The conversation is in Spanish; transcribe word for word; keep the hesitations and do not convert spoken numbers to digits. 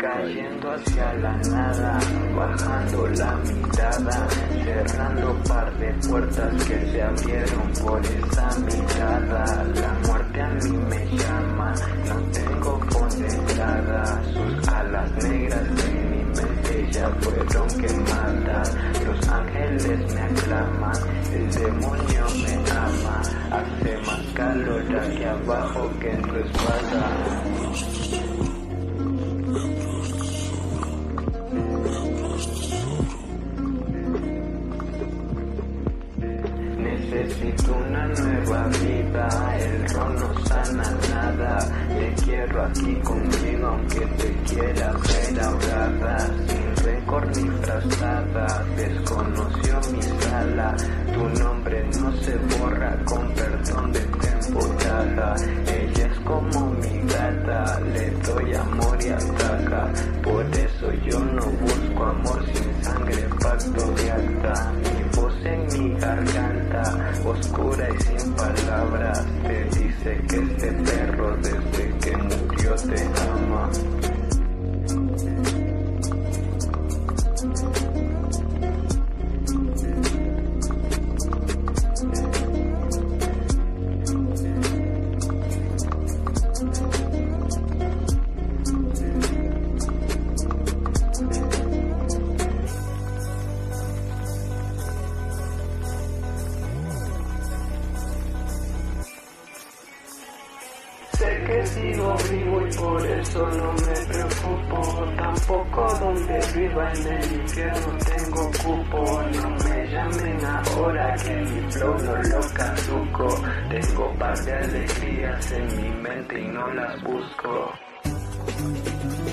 cayendo hacia la nada, bajando la mirada, cerrando par de puertas que se abrieron por esa mirada. La muerte a mí me llama, no tengo condenada, sus alas negras en mi mente ya fueron quemadas. Los ángeles me aclaman, el demonio me ama, hace más calor aquí abajo que en tu espalda. Necesito una nueva vida, el ron no sana nada. Te quiero aquí conmigo aunque te quiera ver ahogada, sin rencor ni frazada. Desconoció mi sala, tu nombre no se borra con perdón de temporada. Ella es como mi gata, le doy amor y ataca. Por eso yo no busco amor sin sangre, pacto de alta. Mi voz en mi garganta, oscura y sin palabras, te dice que este perro desde que murió te ama. Sé que sigo vivo y por eso no me preocupo, tampoco donde viva en el infierno tengo cupo. No me llamen ahora que mi flow no lo caduco, tengo par de alegrías en mi mente y no las busco.